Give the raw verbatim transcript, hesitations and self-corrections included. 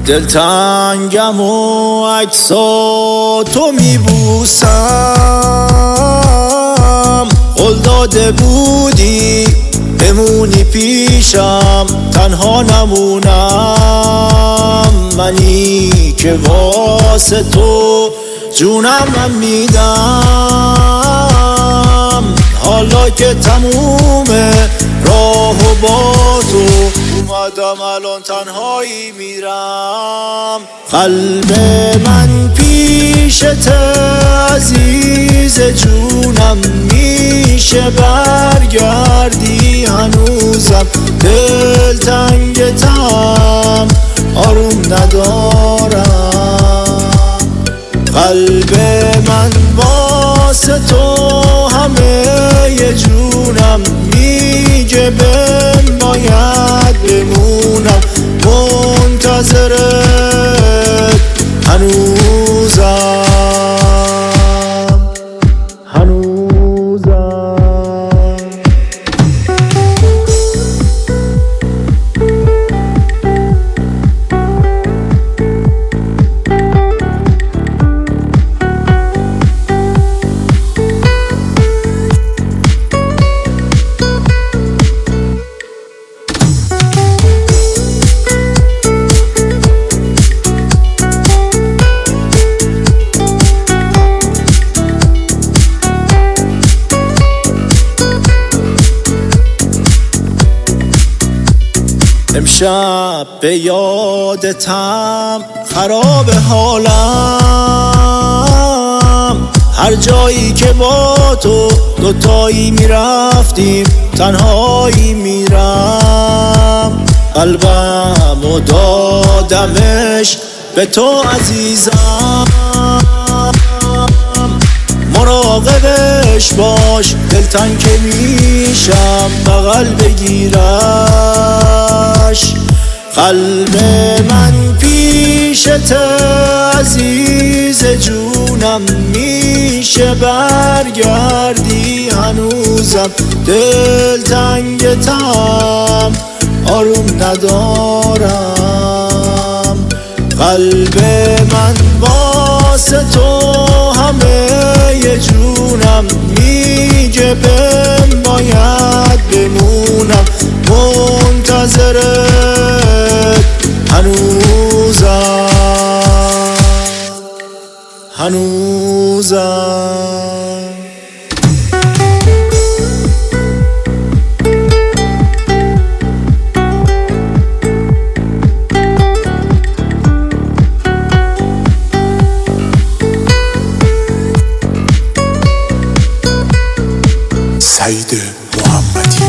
دلتنگم و عکساتو میبوسم، قول داده بودی بمونی پیشم تنها نمونم، منی که واسه تو جونم میدم. حالا که تمومه راه و با تو اومدم الان تنهایی میرم. قلب من پیشت عزیز جونم، میشه برگردی هنوزم دلتنگتم آروم ندارم. قلب من واسه تو همه ی جونم، میگه بهم باید بمونم منتظرت هنوزم هنوزم. امشب به یادتم خراب حالم، هر جایی که با تو دوتایی میرفتیم تنهایی میرم. قلبم و دادمش به تو عزیزم، مراقبش باش دلتنگ که میشم بغل بگیرش. قلب من پیشت عزیز جونم، میشه برگردی هنوزم دلتنگتم آروم ندارم. قلب من واسه تو همه ی جونم، میگه بهم باید بمونم منتظرت هنوزم هنوزم. سعید محمدی.